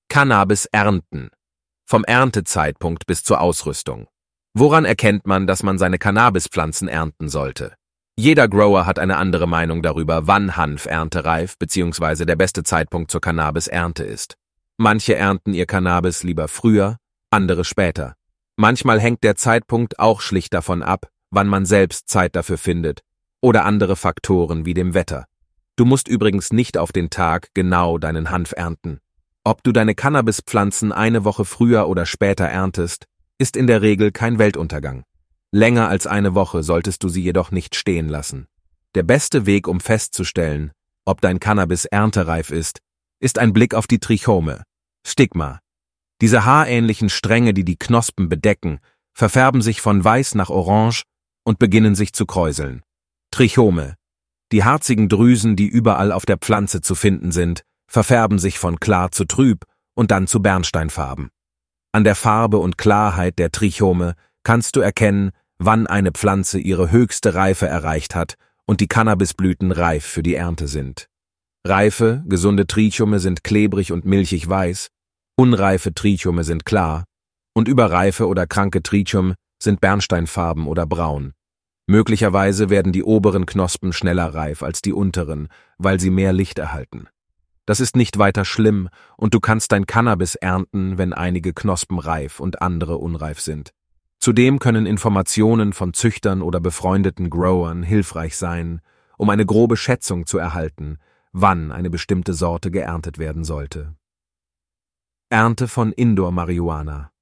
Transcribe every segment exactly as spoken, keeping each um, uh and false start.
Cannabis ernten. Vom Erntezeitpunkt bis zur Ausrüstung. Woran erkennt man, dass man seine Cannabispflanzen ernten sollte? Jeder Grower hat eine andere Meinung darüber, wann Hanf erntereif bzw. der beste Zeitpunkt zur Cannabis-Ernte ist. Manche ernten ihr Cannabis lieber früher, andere später. Manchmal hängt der Zeitpunkt auch schlicht davon ab, wann man selbst Zeit dafür findet, oder andere Faktoren wie dem Wetter. Du musst übrigens nicht auf den Tag genau deinen Hanf ernten. Ob du deine Cannabispflanzen eine Woche früher oder später erntest, ist in der Regel kein Weltuntergang. Länger als eine Woche solltest du sie jedoch nicht stehen lassen. Der beste Weg, um festzustellen, ob dein Cannabis erntereif ist, ist ein Blick auf die Trichome, Stigma. Diese haarähnlichen Stränge, die die Knospen bedecken, verfärben sich von weiß nach orange und beginnen sich zu kräuseln. Trichome. Die harzigen Drüsen, die überall auf der Pflanze zu finden sind, verfärben sich von klar zu trüb und dann zu bernsteinfarben. An der Farbe und Klarheit der Trichome kannst du erkennen, wann eine Pflanze ihre höchste Reife erreicht hat und die Cannabisblüten reif für die Ernte sind. Reife, gesunde Trichome sind klebrig und milchig weiß, unreife Trichome sind klar und überreife oder kranke Trichome sind bernsteinfarben oder braun. Möglicherweise werden die oberen Knospen schneller reif als die unteren, weil sie mehr Licht erhalten. Das ist nicht weiter schlimm und du kannst dein Cannabis ernten, wenn einige Knospen reif und andere unreif sind. Zudem können Informationen von Züchtern oder befreundeten Growern hilfreich sein, um eine grobe Schätzung zu erhalten, wann eine bestimmte Sorte geerntet werden sollte. Ernte von Indoor-Marihuana.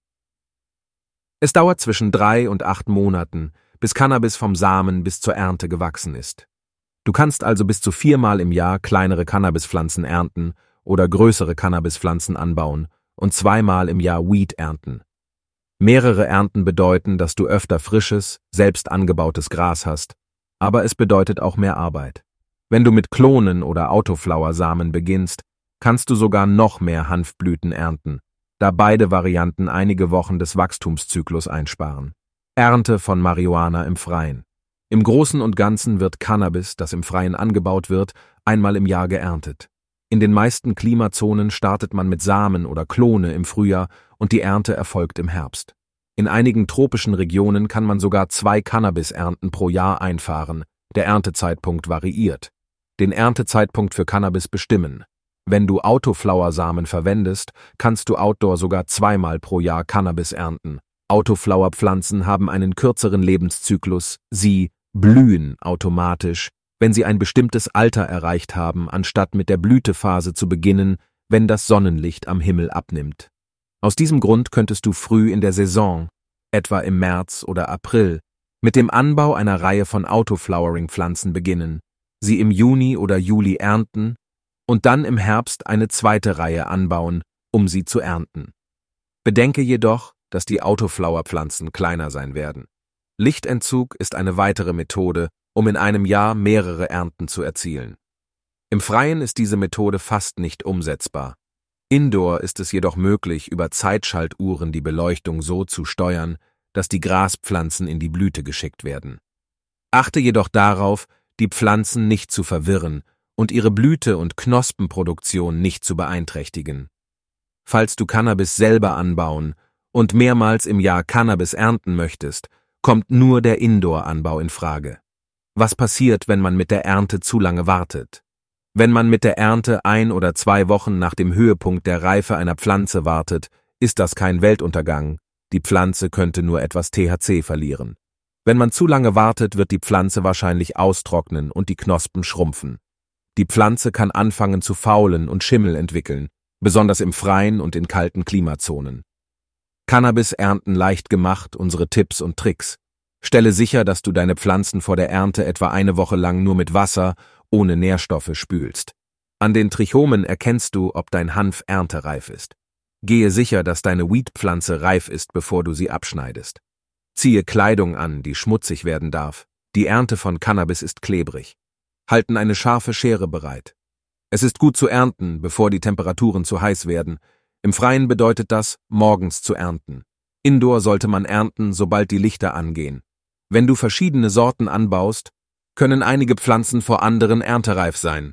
Es dauert zwischen drei und acht Monaten, bis Cannabis vom Samen bis zur Ernte gewachsen ist. Du kannst also bis zu viermal im Jahr kleinere Cannabispflanzen ernten oder größere Cannabispflanzen anbauen und zweimal im Jahr Weed ernten. Mehrere Ernten bedeuten, dass du öfter frisches, selbst angebautes Gras hast, aber es bedeutet auch mehr Arbeit. Wenn du mit Klonen oder Autoflower-Samen beginnst, kannst du sogar noch mehr Hanfblüten ernten, da beide Varianten einige Wochen des Wachstumszyklus einsparen. Ernte von Marihuana im Freien. Im Großen und Ganzen wird Cannabis, das im Freien angebaut wird, einmal im Jahr geerntet. In den meisten Klimazonen startet man mit Samen oder Klone im Frühjahr und die Ernte erfolgt im Herbst. In einigen tropischen Regionen kann man sogar zwei Cannabis-Ernten pro Jahr einfahren. Der Erntezeitpunkt variiert. Den Erntezeitpunkt für Cannabis bestimmen. Wenn du Autoflower-Samen verwendest, kannst du outdoor sogar zweimal pro Jahr Cannabis ernten. Autoflower-Pflanzen haben einen kürzeren Lebenszyklus, sie blühen automatisch, wenn sie ein bestimmtes Alter erreicht haben, anstatt mit der Blütephase zu beginnen, wenn das Sonnenlicht am Himmel abnimmt. Aus diesem Grund könntest du früh in der Saison, etwa im März oder April, mit dem Anbau einer Reihe von Autoflowering-Pflanzen beginnen, sie im Juni oder Juli ernten und dann im Herbst eine zweite Reihe anbauen, um sie zu ernten. Bedenke jedoch, dass die Autoflower-Pflanzen kleiner sein werden. Lichtentzug ist eine weitere Methode, um in einem Jahr mehrere Ernten zu erzielen. Im Freien ist diese Methode fast nicht umsetzbar. Indoor ist es jedoch möglich, über Zeitschaltuhren die Beleuchtung so zu steuern, dass die Graspflanzen in die Blüte geschickt werden. Achte jedoch darauf, die Pflanzen nicht zu verwirren und ihre Blüte- und Knospenproduktion nicht zu beeinträchtigen. Falls du Cannabis selber anbauen und mehrmals im Jahr Cannabis ernten möchtest, kommt nur der Indoor-Anbau in Frage. Was passiert, wenn man mit der Ernte zu lange wartet? Wenn man mit der Ernte ein oder zwei Wochen nach dem Höhepunkt der Reife einer Pflanze wartet, ist das kein Weltuntergang. Die Pflanze könnte nur etwas T H C verlieren. Wenn man zu lange wartet, wird die Pflanze wahrscheinlich austrocknen und die Knospen schrumpfen. Die Pflanze kann anfangen zu faulen und Schimmel entwickeln, besonders im Freien und in kalten Klimazonen. Cannabis ernten leicht gemacht, unsere Tipps und Tricks. Stelle sicher, dass du deine Pflanzen vor der Ernte etwa eine Woche lang nur mit Wasser, ohne Nährstoffe spülst. An den Trichomen erkennst du, ob dein Hanf erntereif ist. Gehe sicher, dass deine Weed-Pflanze reif ist, bevor du sie abschneidest. Ziehe Kleidung an, die schmutzig werden darf. Die Ernte von Cannabis ist klebrig. Halten eine scharfe Schere bereit. Es ist gut zu ernten, bevor die Temperaturen zu heiß werden. Im Freien bedeutet das, morgens zu ernten. Indoor sollte man ernten, sobald die Lichter angehen. Wenn du verschiedene Sorten anbaust, können einige Pflanzen vor anderen erntereif sein.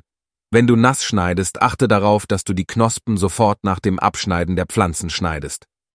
Wenn du nass schneidest, achte darauf, dass du die Knospen sofort nach dem Abschneiden der Pflanzen schneidest.